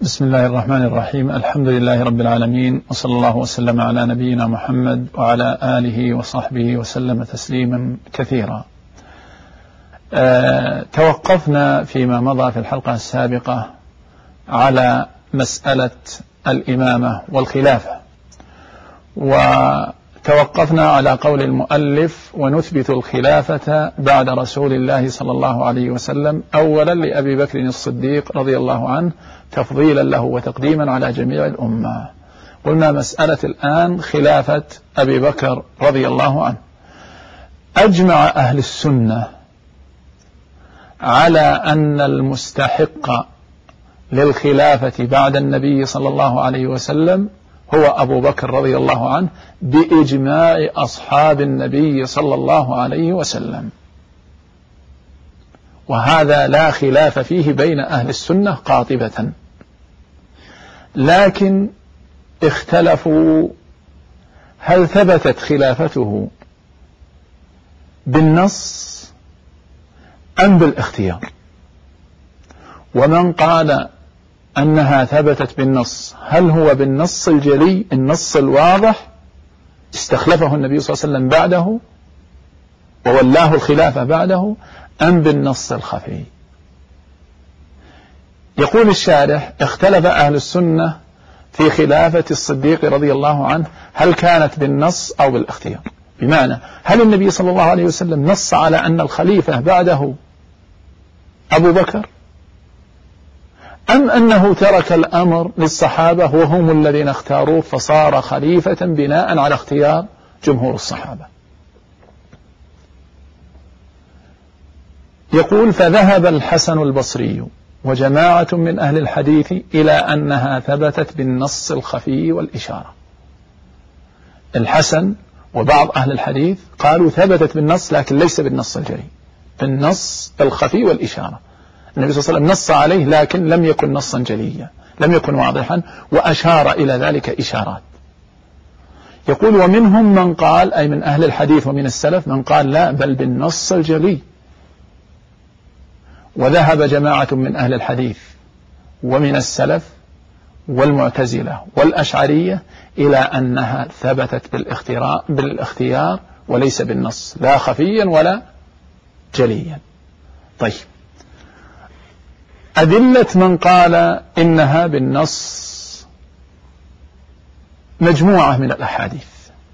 بسم الله الرحمن الرحيم. الحمد لله رب العالمين، وصلى الله وسلم على نبينا محمد وعلى آله وصحبه وسلم تسليما كثيرا. توقفنا فيما مضى في الحلقة السابقة على مسألة الإمامة والخلافة، وتوقفنا على قول المؤلف: ونثبت الخلافة بعد رسول الله صلى الله عليه وسلم أولا لأبي بكر الصديق رضي الله عنه تفضيلا له وتقديما على جميع الأمة. قلنا مسألة الآن خلافة أبي بكر رضي الله عنه. أجمع أهل السنة على أن المستحق للخلافة بعد النبي صلى الله عليه وسلم هو أبو بكر رضي الله عنه بإجماع أصحاب النبي صلى الله عليه وسلم، وهذا لا خلاف فيه بين أهل السنة قاطبة. لكن اختلفوا هل ثبتت خلافته بالنص أم بالاختيار. ومن قال أنها ثبتت بالنص، هل هو بالنص الجلي النص الواضح استخلفه النبي صلى الله عليه وسلم بعده وولاه الخلافة بعده، أم بالنص الخفي؟ يقول الشارح: اختلف أهل السنة في خلافة الصديق رضي الله عنه هل كانت بالنص أو بالاختيار. بمعنى هل النبي صلى الله عليه وسلم نص على أن الخليفة بعده أبو بكر، أم أنه ترك الأمر للصحابة وهم الذين اختاروه فصار خليفة بناء على اختيار جمهور الصحابة؟ يقول: فذهب الحسن البصري وجماعة من أهل الحديث إلى أنها ثبتت بالنص الخفي والإشارة. الحسن وبعض أهل الحديث قالوا ثبتت بالنص لكن ليس بالنص الجلي، بالنص الخفي والإشارة. النبي صلى الله عليه وسلم نص عليه لكن لم يكن نصا جليا، لم يكن واضحا، وأشار إلى ذلك إشارات. يقول: ومنهم من قال، أي من أهل الحديث ومن السلف، من قال لا بل بالنص الجلي. وذهب جماعة من أهل الحديث ومن السلف والمعتزلة والأشعرية إلى أنها ثبتت بالاختيار وليس بالنص، لا خفيا ولا جليا. طيب، أدلة من قال إنها بالنص مجموعة من الأحاديث،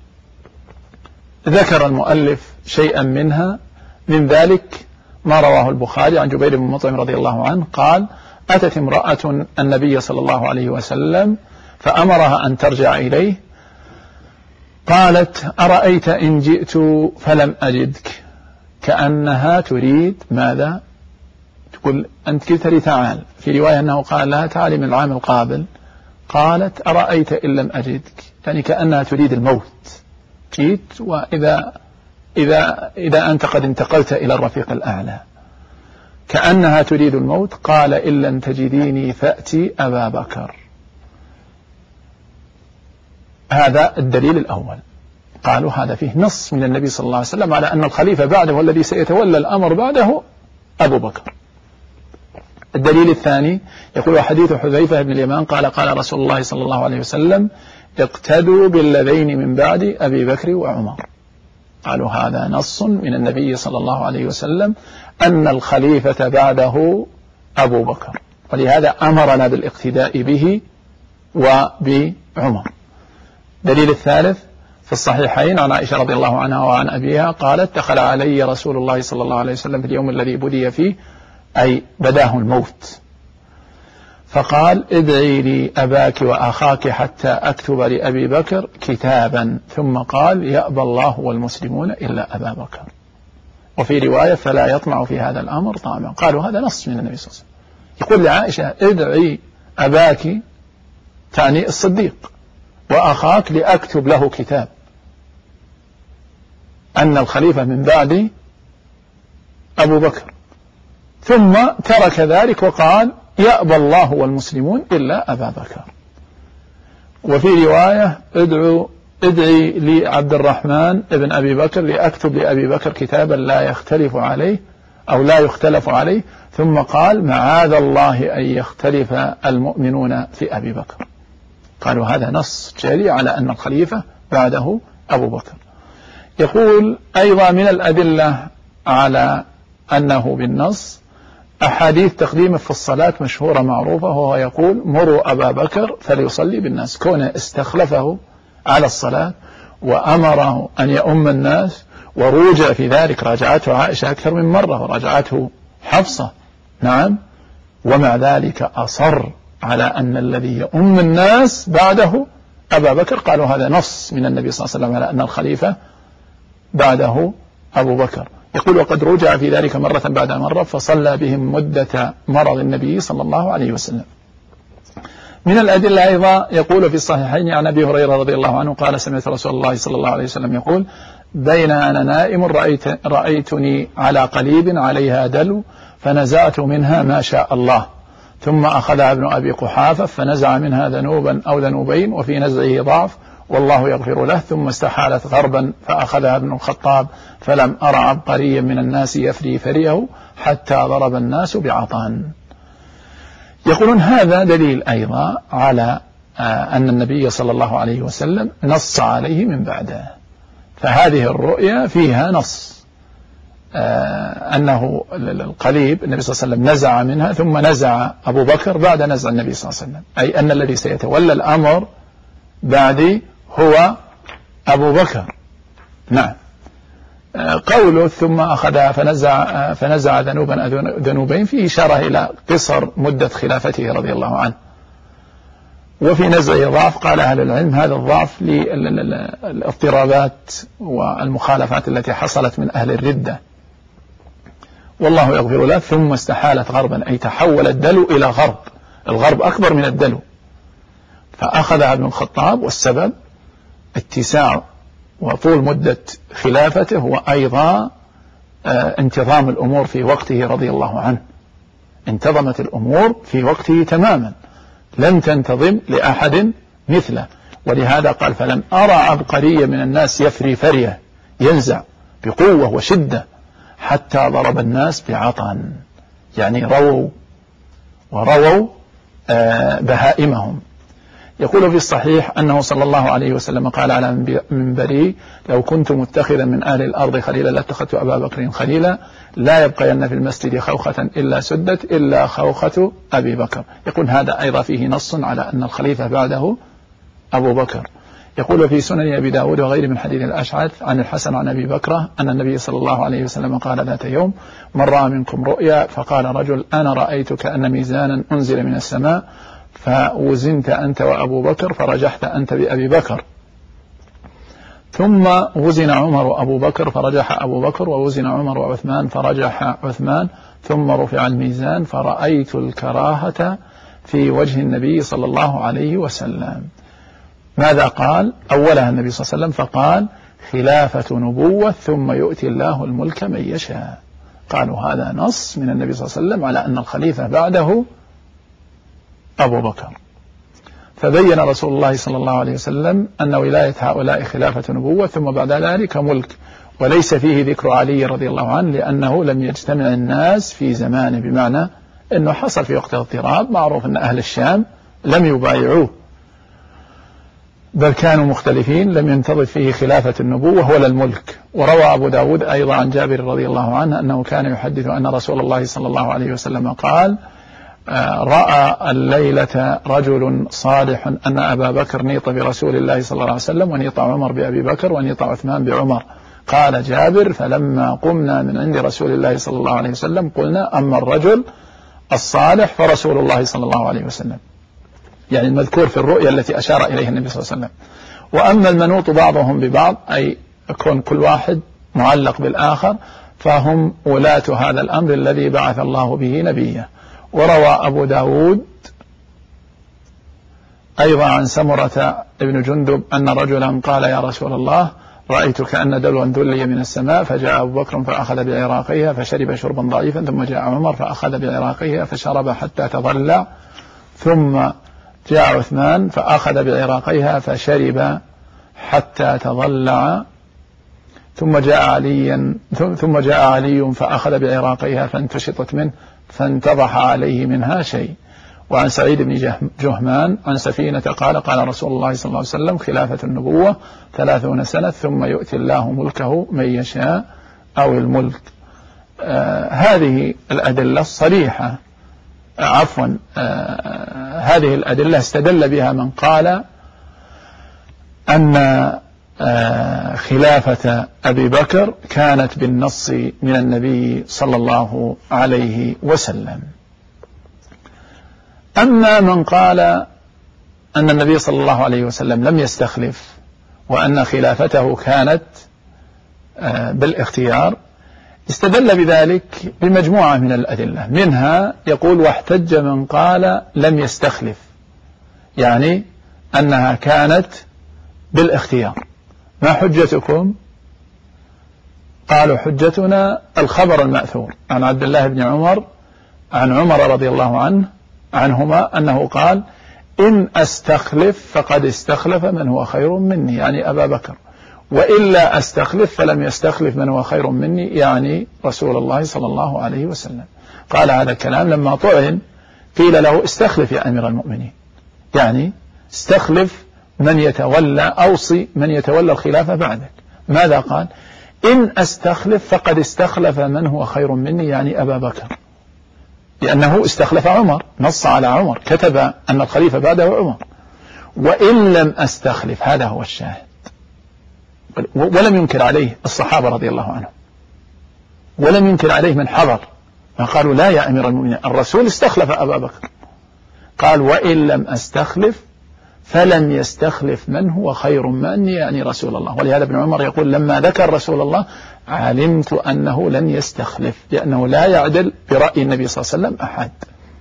ذكر المؤلف شيئا منها. من ذلك ما رواه البخاري عن جبير بن مطعم رضي الله عنه قال: أتت امرأة النبي صلى الله عليه وسلم فأمرها أن ترجع إليه، قالت: أرأيت إن جئت فلم أجدك؟ كأنها تريد ماذا؟ تقول: أنت قلت لي تعال. في رواية أنه قال لها: تعالي من العام القابل. قالت: أرأيت إن لم أجدك؟ يعني كأنها تريد الموت. جئت إذا أنت قد انتقلت إلى الرفيق الأعلى. كأنها تريد الموت. قال: إن لم تجديني فأتي أبا بكر. هذا الدليل الأول. قالوا هذا فيه نص من النبي صلى الله عليه وسلم على أن الخليفة بعده والذي سيتولى الأمر بعده أبو بكر. الدليل الثاني يقول: حديث حذيفة بن اليمان قال: قال رسول الله صلى الله عليه وسلم: اقتدوا بالذين من بعد أبي بكر وعمر. قالوا هذا نص من النبي صلى الله عليه وسلم أن الخليفة بعده أبو بكر، ولهذا أمرنا بالاقتداء به وبعمر. دليل الثالث في الصحيحين عن عائشة رضي الله عنها وعن أبيها قالت: دخل علي رسول الله صلى الله عليه وسلم في اليوم الذي بدي فيه، أي بداه الموت، فقال: ادعي لي أباك وأخاك حتى أكتب لأبي بكر كتابا، ثم قال: يأبى الله والمسلمون إلا أبا بكر. وفي رواية: فلا يطمع في هذا الأمر طامع. قالوا هذا نص من النبي صلى الله عليه وسلم. يقول لعائشة: ادعي أباك، تعني الصديق، وأخاك لأكتب له كتاب، أن الخليفة من بعد أبو بكر. ثم ترك ذلك وقال: يأبى الله والمسلمون إلا أبا بكر. وفي رواية: ادعي لي عبد الرحمن ابن أبي بكر لأكتب لأبي بكر كتابا لا يختلف عليه أو لا يختلف عليه، ثم قال معاذ الله أن يختلف المؤمنون في أبي بكر. قالوا هذا نص جاري على أن الخليفة بعده أبو بكر. يقول أيضا من الأدلة على أنه بالنص أحاديث تقديمه في الصلاة مشهورة معروفة، وهو يقول مروا أبا بكر فليصلي بالناس، كونه استخلفه على الصلاة وأمره أن يؤم الناس، وروجع في ذلك، راجعته عائشة أكثر من مرة وراجعته حفصة، نعم، ومع ذلك أصر على أن الذي يؤم الناس بعده أبا بكر. قالوا هذا نص من النبي صلى الله عليه وسلم على أن الخليفة بعده أبو بكر. يقول وقد رجع في ذلك مرة بعد مرة فصلى بهم مدة مرض النبي صلى الله عليه وسلم. من الأدلة أيضا يقول في الصحيحين عن أبي هريرة رضي الله عنه قال سمعت رسول الله صلى الله عليه وسلم يقول بين أنا نائم رأيتني على قليب عليها دلو فنزعت منها ما شاء الله، ثم أخذها ابن أبي قحافة فنزع منها ذنوبا أو ذنوبين وفي نزعه ضعف والله يغفر له، ثم استحالت غربا فأخذها ابن الخطاب فلم أرى عبقريا من الناس يفري فريه حتى ضرب الناس بعطان. يقولون هذا دليل أيضا على أن النبي صلى الله عليه وسلم نص عليه من بعده، فهذه الرؤيا فيها نص أنه القليب النبي صلى الله عليه وسلم نزع منها ثم نزع أبو بكر بعد نزع النبي صلى الله عليه وسلم، أي أن الذي سيتولى الأمر بعدي هو أبو بكر. نعم. قوله ثم أخذها فنزع ذنوبين فيه إشارة إلى قصر مدة خلافته رضي الله عنه. وفي نزعه ضعف قال أهل العلم هذا الضعف للاضطرابات والمخالفات التي حصلت من أهل الردة، والله يغفر له. ثم استحالت غربا أي تحول الدلو إلى غرب، الغرب أكبر من الدلو، فأخذها ابن الخطاب، والسبب اتساع وطول مدة خلافته وأيضا انتظام الأمور في وقته رضي الله عنه. انتظمت الأمور في وقته تماما، لم تنتظم لأحد مثله، ولهذا قال فلم أرى عبقريا من الناس يفري فريه، ينزع بقوة وشدة حتى ضرب الناس بعطن، يعني رووا بهائمهم. يقول في الصحيح أنه صلى الله عليه وسلم قال على منبره لو كنت متخذا من أهل الأرض خليلا لاتخذت أبا بكر خليلا، لا يبقين في المسجد خوخة إلا سدت إلا خوخة أبي بكر. يقول هذا أيضا فيه نص على أن الخليفة بعده أبو بكر. يقول في سنن أبي داود وغيره من حديث الأشعث عن الحسن عن أبي بكرة أن النبي صلى الله عليه وسلم قال ذات يوم من رأى منكم رؤيا فقال رجل أنا رأيت كأن ميزانا أنزل من السماء فوزنت أنت وأبو بكر فرجحت أنت بأبي بكر، ثم وزن عمر وأبو بكر فرجح أبو بكر، ووزن عمر وعثمان فرجح عثمان، ثم رفع الميزان فرأيت الكراهة في وجه النبي صلى الله عليه وسلم. ماذا قال؟ أولها النبي صلى الله عليه وسلم فقال خلافة نبوة ثم يؤتي الله الملك من يشاء. قالوا هذا نص من النبي صلى الله عليه وسلم على أن الخليفة بعده أبو بكر. فبين رسول الله صلى الله عليه وسلم أن ولاية هؤلاء خلافة نبوة ثم بعد ذلك ملك، وليس فيه ذكر علي رضي الله عنه لأنه لم يجتمع الناس في زمانه، بمعنى أنه حصل في وقت اضطراب، معروف أن أهل الشام لم يبايعوه بل كانوا مختلفين، لم ينتظر فيه خلافة النبوة ولا الملك. وروى أبو داود أيضا عن جابر رضي الله عنه أنه كان يحدث أن رسول الله صلى الله عليه وسلم قال رأى الليلة رجل صالح أن أبا بكر نيط برسول الله صلى الله عليه وسلم ونيط عمر بأبي بكر ونيط عثمان بعمر. قال جابر فلما قمنا من عند رسول الله صلى الله عليه وسلم قلنا أما الرجل الصالح فرسول الله صلى الله عليه وسلم، يعني المذكور في الرؤيا التي أشار إليها النبي صلى الله عليه وسلم. وأما المنوط بعضهم ببعض أي يكون كل واحد معلق بالآخر فهم ولاة هذا الأمر الذي بعث الله به نبيه. وروى أبو داود أيضا عن سمرة ابن جندب أن رجلا قال يا رسول الله رأيت كأن دلوا دلي من السماء، فجاء أبو بكر فأخذ بعراقها فشرب شربا ضعيفا، ثم جاء عمر فأخذ بعراقها فشرب حتى تضلع، ثم جاء عثمان فأخذ بعراقها فشرب حتى تضلع، ثم جاء علي فأخذ بعراقيها فانتشطت منه فانتضح عليه منها شيء. وعن سعيد بن جهمان عن سفينة قال قال رسول الله صلى الله عليه وسلم خلافة النبوة 30 سنة ثم يؤتي الله ملكه من يشاء أو الملك. هذه الأدلة الصريحة هذه الأدلة استدل بها من قال أن خلافة أبي بكر كانت بالنص من النبي صلى الله عليه وسلم. أما من قال أن النبي صلى الله عليه وسلم لم يستخلف وأن خلافته كانت بالاختيار استدل بذلك بمجموعة من الأدلة، منها يقول واحتج من قال لم يستخلف، يعني أنها كانت بالاختيار. ما حجتكم؟ قالوا حجتنا الخبر المأثور عن عبد الله بن عمر عن عمر رضي الله عنهما أنه قال إن أستخلف فقد استخلف من هو خير مني، يعني أبا بكر، وإلا أستخلف فلم يستخلف من هو خير مني، يعني رسول الله صلى الله عليه وسلم. قال هذا الكلام لما طعن قيل له استخلف يا أمير المؤمنين، يعني استخلف من يتولى أوصي من يتولى الخلافة بعدك. ماذا قال؟ إن أستخلف فقد استخلف من هو خير مني، يعني أبا بكر، لأنه استخلف عمر، نص على عمر، كتب أن الخليفة بعده عمر. وإن لم أستخلف، هذا هو الشاهد. ولم ينكر عليه الصحابة رضي الله عنهم، ولم ينكر عليه من حضر، ما قالوا لا يا أمير المؤمنين الرسول استخلف أبا بكر. قال وإن لم أستخلف فلم يستخلف من هو خير مني، يعني رسول الله. ولهذا ابن عمر يقول لما ذكر رسول الله علمت أنه لن يستخلف، لأنه لا يعدل برأي النبي صلى الله عليه وسلم أحد.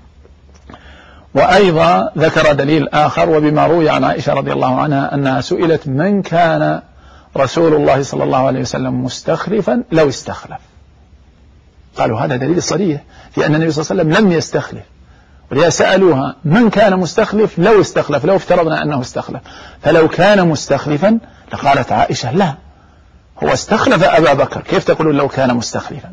وأيضا ذكر دليل آخر، وبما روي عن عائشة رضي الله عنها أنها سئلت من كان رسول الله صلى الله عليه وسلم مستخلفا لو استخلف. قالوا هذا دليل صريح في أن النبي صلى الله عليه وسلم لم يستخلف، ولذا سألوها من كان مستخلف لو استخلف، لو افترضنا أنه استخلف، فلو كان مستخلفا لقالت عائشة لا، هو استخلف أبا بكر، كيف تقولون لو كان مستخلفا؟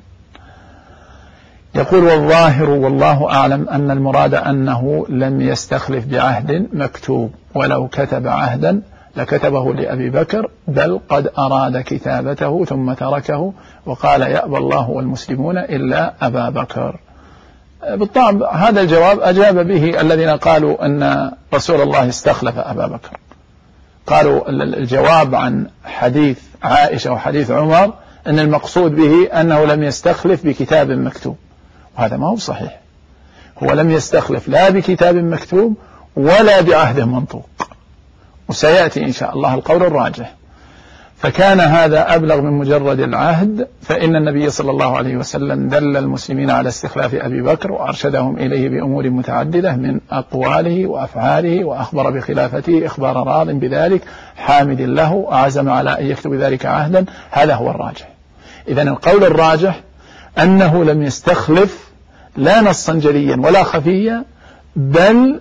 يقول والظاهر والله أعلم أن المراد أنه لم يستخلف بعهد مكتوب، ولو كتب عهدا لكتبه لأبي بكر، بل قد أراد كتابته ثم تركه وقال يأبى الله والمسلمون إلا أبا بكر. بالطبع هذا الجواب أجاب به الذين قالوا أن رسول الله استخلف أبا بكر. قالوا الجواب عن حديث عائشة وحديث عمر أن المقصود به أنه لم يستخلف بكتاب مكتوب، وهذا ما هو صحيح. هو لم يستخلف لا بكتاب مكتوب ولا بعهد منطوق، وسيأتي إن شاء الله القول الراجح. فكان هذا أبلغ من مجرد العهد، فإن النبي صلى الله عليه وسلم دل المسلمين على استخلاف أبي بكر وأرشدهم إليه بأمور متعددة من أقواله وأفعاله، وأخبر بخلافته إخبار راض بذلك حامد له، عزم على أن يكتب ذلك عهدا. هذا هو الراجح. إذن القول الراجح أنه لم يستخلف لا نصا جليا ولا خفيا، بل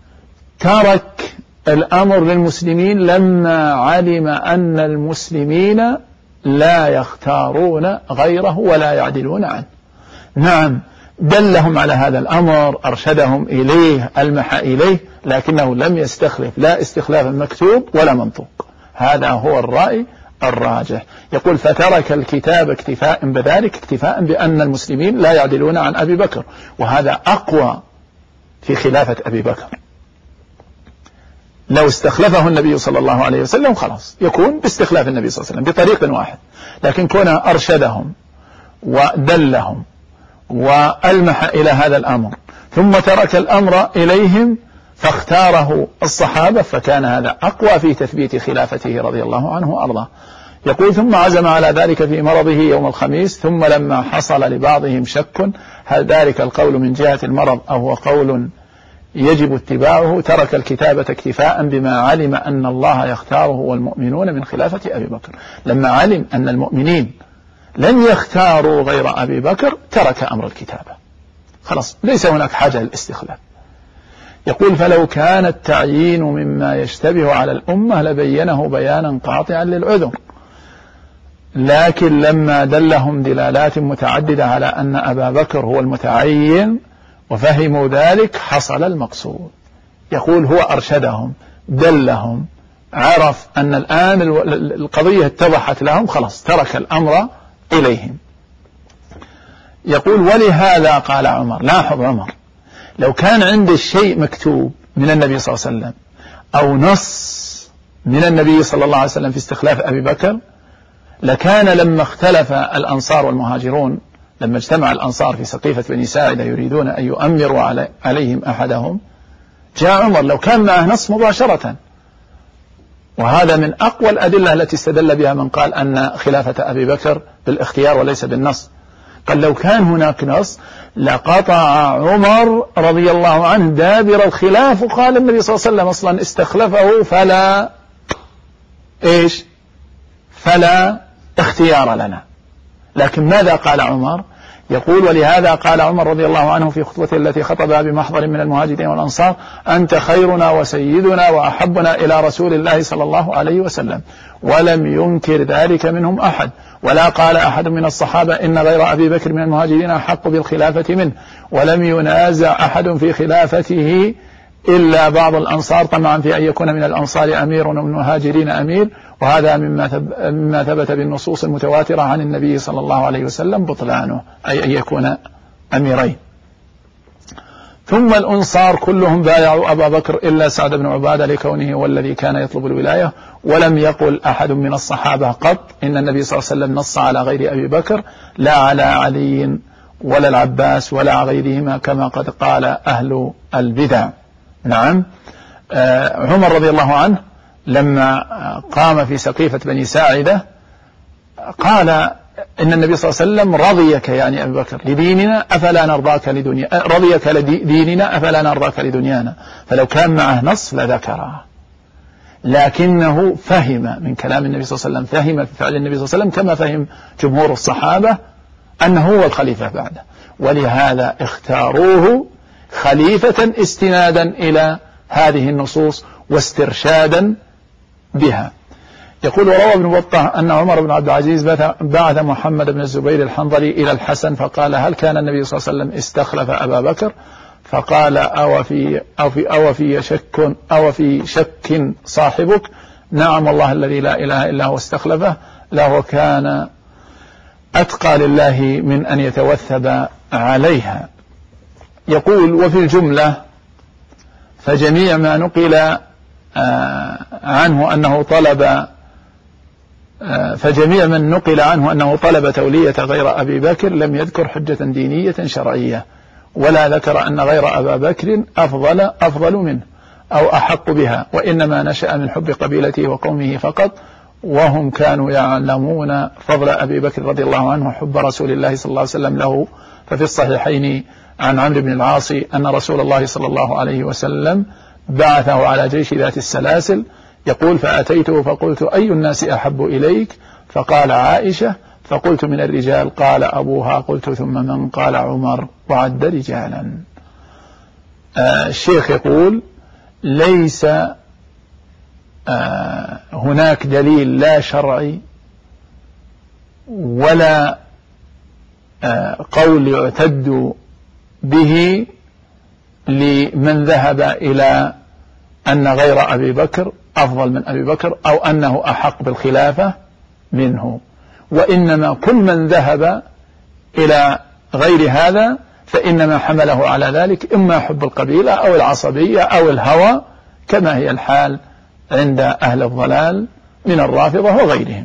ترك الأمر للمسلمين لما علم أن المسلمين لا يختارون غيره ولا يعدلون عنه. نعم دلهم على هذا الأمر، أرشدهم إليه، ألمح إليه، لكنه لم يستخلف لا استخلافا مكتوب ولا منطوق. هذا هو الرأي الراجح. يقول فترك الكتاب اكتفاء بذلك، اكتفاء بأن المسلمين لا يعدلون عن أبي بكر، وهذا أقوى في خلافة أبي بكر. لو استخلفه النبي صلى الله عليه وسلم خلاص يكون باستخلاف النبي صلى الله عليه وسلم بطريق واحد، لكن كون أرشدهم ودلهم وألمح إلى هذا الأمر ثم ترك الأمر إليهم فاختاره الصحابة، فكان هذا أقوى في تثبيت خلافته رضي الله عنه وأرضاه. يقول ثم عزم على ذلك في مرضه يوم الخميس، ثم لما حصل لبعضهم شك هل ذلك القول من جهة المرض أو هو قول يجب اتباعه، ترك الكتابة اكتفاء بما علم أن الله يختاره والمؤمنون من خلافة أبي بكر. لما علم أن المؤمنين لن يختاروا غير أبي بكر ترك أمر الكتابة، خلاص ليس هناك حاجة للاستخلاف. يقول فلو كان التعيين مما يشتبه على الأمة لبينه بيانا قاطعا للعذر. لكن لما دلهم دلالات متعددة على أن أبا بكر هو المتعين وفهموا ذلك حصل المقصود. يقول هو أرشدهم دلهم عرف أن الآن القضية اتضحت لهم، خلاص ترك الأمر إليهم. يقول ولهذا قال عمر، لاحظ عمر لو كان عنده شيء مكتوب من النبي صلى الله عليه وسلم أو نص من النبي صلى الله عليه وسلم في استخلاف أبي بكر لكان لما اختلف الأنصار والمهاجرون، لما اجتمع الأنصار في سقيفة بني ساعدة يريدون أن يؤمروا عليهم أحدهم، جاء عمر لو كان معه نص مباشرة. وهذا من أقوى الأدلة التي استدل بها من قال أن خلافة أبي بكر بالاختيار وليس بالنص. قال لو كان هناك نص لقطع عمر رضي الله عنه دابر الخلاف، وقال النبي صلى الله عليه وسلم أصلا استخلفه فلا اختيار لنا. لكن ماذا قال عمر؟ يقول ولهذا قال عمر رضي الله عنه في خطبته التي خطبها بمحضر من المهاجرين والأنصار: أنت خيرنا وسيدنا وأحبنا إلى رسول الله صلى الله عليه وسلم. ولم ينكر ذلك منهم أحد، ولا قال أحد من الصحابة إن غير أبي بكر من المهاجرين أحق بالخلافة منه، ولم ينازع أحد في خلافته إلا بعض الأنصار طمعا في أن يكون من الأنصار أمير ومن المهاجرين أمير، وهذا مما ثبت بالنصوص المتواترة عن النبي صلى الله عليه وسلم بطلانه، أي أن يكون أميرين. ثم الأنصار كلهم بايعوا أبا بكر إلا سعد بن عبادة لكونه هو الذي كان يطلب الولاية، ولم يقل أحد من الصحابة قط إن النبي صلى الله عليه وسلم نص على غير أبي بكر، لا على علي ولا العباس ولا غيرهما كما قد قال أهل البدع. نعم، عمر رضي الله عنه لما قام في سقيفة بني ساعدة قال إن النبي صلى الله عليه وسلم رضيك يعني أبي بكر لديننا أفلا نرضاك لدنيا، رضيك لديننا أفلا نرضاك لدنيانا. فلو كان معه نص لذكره، لكنه فهم من كلام النبي صلى الله عليه وسلم، فهم في فعل النبي صلى الله عليه وسلم كما فهم جمهور الصحابة أنه هو الخليفة بعده، ولهذا اختاروه خليفة استنادا إلى هذه النصوص واسترشادا بها. يقول وروى ابن بطة أن عمر بن عبد العزيز بعث محمد بن الزبير الحنظلي إلى الحسن فقال: هل كان النبي صلى الله عليه وسلم استخلف أبا بكر؟ فقال: أو في شك صاحبك؟ نعم والله الذي لا إله إلا هو استخلفه، له كان أتقى لله من أن يتوثب عليها. يقول وفي الجملة فجميع ما نقل عنه أنه طلب فجميع من نقل عنه أنه طلب تولية غير أبي بكر لم يذكر حجة دينية شرعية، ولا ذكر أن غير أبا بكر أفضل منه أو أحق بها، وإنما نشأ من حب قبيلته وقومه فقط، وهم كانوا يعلمون فضل أبي بكر رضي الله عنه وحب رسول الله صلى الله عليه وسلم له. ففي الصحيحين عن عمرو بن العاص أن رسول الله صلى الله عليه وسلم بعثه على جيش ذات السلاسل، يقول: فأتيته فقلت: أي الناس أحب إليك؟ فقال: عائشة. فقلت: من الرجال؟ قال: أبوها. قلت: ثم من؟ قال: عمر. وعد رجالا. الشيخ يقول: ليس هناك دليل لا شرعي ولا قول يعتد به لمن ذهب إلى أن غير أبي بكر أفضل من أبي بكر أو أنه أحق بالخلافة منه، وإنما كل من ذهب إلى غير هذا فإنما حمله على ذلك إما حب القبيلة أو العصبية أو الهوى، كما هي الحال عند أهل الضلال من الرافضة وغيرهم.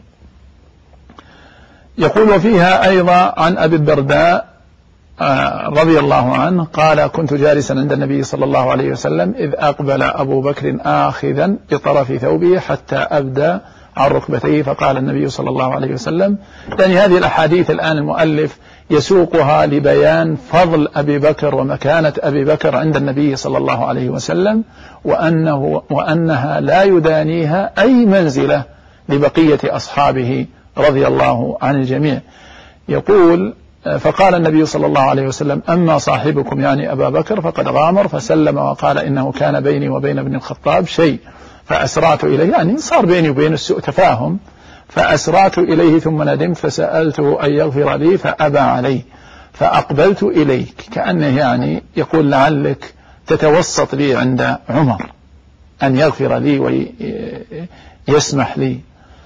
يقول وفيها أيضا عن أبي الدرداء رضي الله عنه قال: كنت جالسا عند النبي صلى الله عليه وسلم إذ أقبل أبو بكر آخذا بطرف ثوبه حتى أبدى عن ركبتيه، فقال النبي صلى الله عليه وسلم. يعني هذه الأحاديث الآن المؤلف يسوقها لبيان فضل أبي بكر ومكانة أبي بكر عند النبي صلى الله عليه وسلم، وأنها لا يدانيها أي منزلة لبقية أصحابه رضي الله عن الجميع. يقول: فقال النبي صلى الله عليه وسلم: أما صاحبكم يعني أبا بكر فقد غامر فسلم وقال: إنه كان بيني وبين ابن الخطاب شيء فأسرعت إليه، يعني صار بيني وبين السوء تفاهم، فأسرعت إليه ثم ندمت فسألته أن يغفر لي فأبى علي، فأقبلت إليك، كأنه يعني يقول لعلك تتوسط لي عند عمر أن يغفر لي ويسمح لي.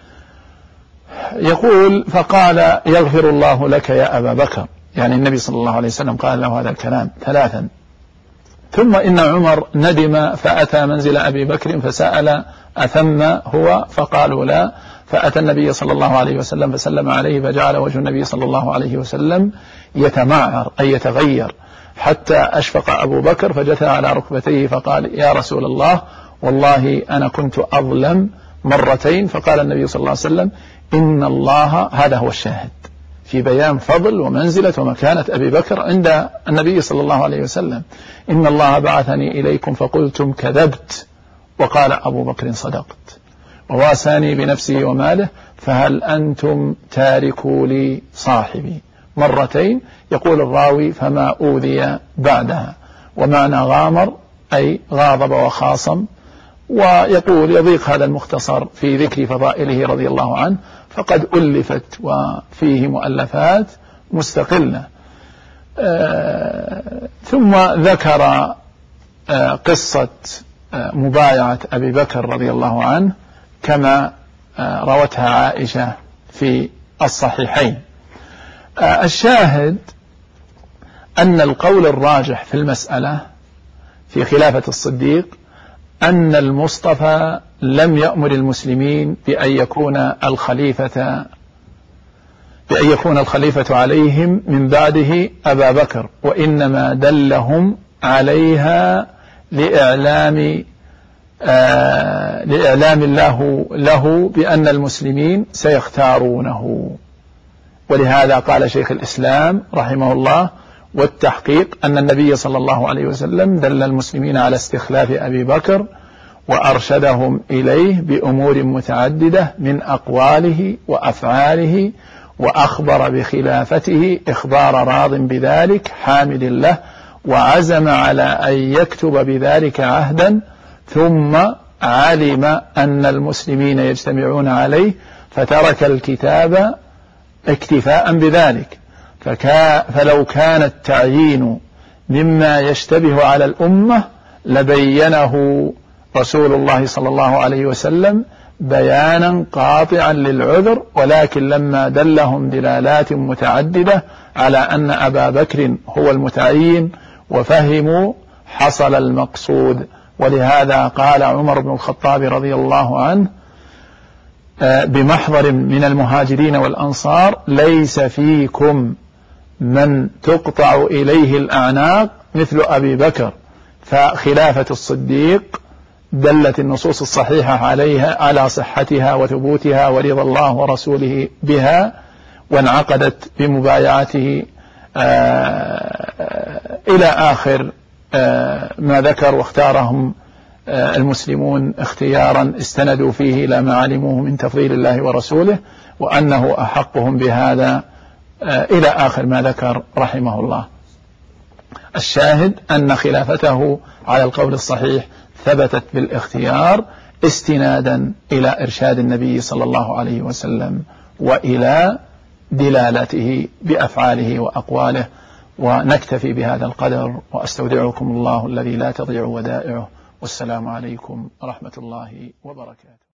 يقول فقال يغفر الله لك يا أبا بكر، يعني النبي صلى الله عليه وسلم قال له هذا الكلام ثلاثا. ثم إن عمر ندم فأتى منزل أبي بكر فسأل أثم هو، فقالوا لا، فأتى النبي صلى الله عليه وسلم فسلم عليه، فجعل وجه النبي صلى الله عليه وسلم يتمعر أي يتغير، حتى أشفق أبو بكر فجثى على ركبتيه فقال يا رسول الله والله أنا كنت أظلم مرتين. فقال النبي صلى الله عليه وسلم إن الله، هذا هو الشاهد في بيان فضل ومنزلة ومكانة أبي بكر عند النبي صلى الله عليه وسلم، إن الله بعثني إليكم فقلتم كذبت، وقال أبو بكر صدقت، وواساني بنفسه وماله، فهل أنتم تاركوا لي صاحبي، مرتين. يقول الراوي فما أوذي بعدها، ومعنى غامر أي غاضب وخاصم. ويقول يضيق هذا المختصر في ذكر فضائله رضي الله عنه، فقد ألفت وفيه مؤلفات مستقلة. ثم ذكر قصة مبايعة أبي بكر رضي الله عنه كما روتها عائشة في الصحيحين. الشاهد أن القول الراجح في المسألة في خلافة الصديق أن المصطفى لم يأمر المسلمين بأن يكون الخليفة عليهم من بعده أبا بكر، وإنما دلهم عليها لإعلام الله له بأن المسلمين سيختارونه. ولهذا قال شيخ الإسلام رحمه الله والتحقيق أن النبي صلى الله عليه وسلم دل المسلمين على استخلاف أبي بكر وأرشدهم إليه بأمور متعددة من أقواله وأفعاله، وأخبر بخلافته إخبار راض بذلك حامد له، وعزم على أن يكتب بذلك عهدا، ثم علم أن المسلمين يجتمعون عليه فترك الكتاب اكتفاء بذلك. فلو كان التعيين مما يشتبه على الأمة لبينه رسول الله صلى الله عليه وسلم بيانا قاطعا للعذر، ولكن لما دلهم دلالات متعددة على أن أبا بكر هو المتعين وفهموا حصل المقصود. ولهذا قال عمر بن الخطاب رضي الله عنه بمحضر من المهاجرين والأنصار ليس فيكم من تقطع إليه الأعناق مثل أبي بكر. فخلافة الصديق دلت النصوص الصحيحة عليها على صحتها وثبوتها ورضا الله ورسوله بها، وانعقدت بمبايعته إلى آخر ما ذكر. واختارهم المسلمون اختيارا استندوا فيه إلى ما علموه من تفضيل الله ورسوله، وأنه أحقهم بهذا إلى آخر ما ذكر رحمه الله. الشاهد أن خلافته على القول الصحيح ثبتت بالاختيار استنادا إلى إرشاد النبي صلى الله عليه وسلم وإلى دلالته بأفعاله وأقواله. ونكتفي بهذا القدر، وأستودعكم الله الذي لا تضيع ودائعه، والسلام عليكم ورحمة الله وبركاته.